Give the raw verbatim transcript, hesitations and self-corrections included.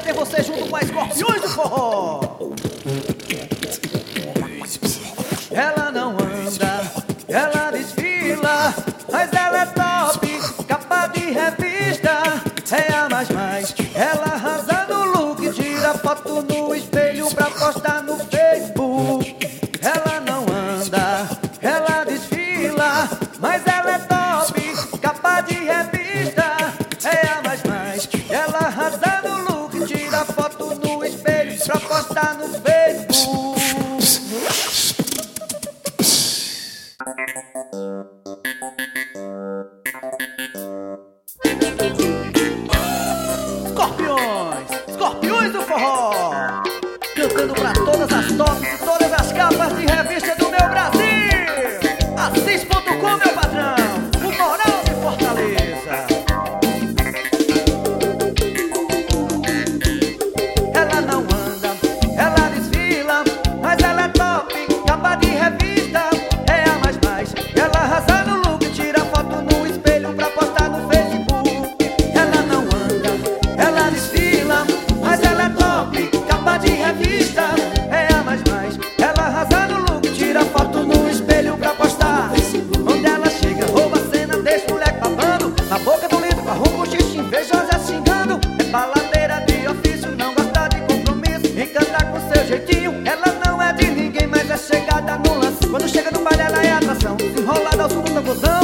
ter você junto com as escorpiões do forró. Ela não anda, ela desfila, mas ela é top, capa de revista, é a mais mais. Ela arrasa no look, tira foto no espelho pra postar no Facebook. Ela não anda, ela desfila, mas ela é top, capa de revista, é a mais mais. Ela arrasa no look, tira foto no espelho pra postar no Facebook. Escorpiões, escorpiões do forró, cantando pra todas as tops e todas as capas de revista do meu Brasil. Assis ponto com, meu patrão, o moral de Fortaleza. Ela não anda, ela desfila, mas ela é top, capa de revista, é a mais mais. Ela arrasa no look, tira foto no espelho pra postar no Facebook. Ela não anda, ela desfila, mas ela é top, capa de revista, é a mais mais. Ela arrasa no look, tira foto no espelho pra postar. Onde ela chega, rouba a cena, deixa o moleque babando. Na boca do livro, com a roupa, o xixi, invejosa xingando. É baladeira de ofício, não gosta de compromisso, encanta com seu jeitinho. Ela não é de ninguém, mas é chegada no lance. Quando chega no baile ela é atração, desenrolada ao som do tambozão.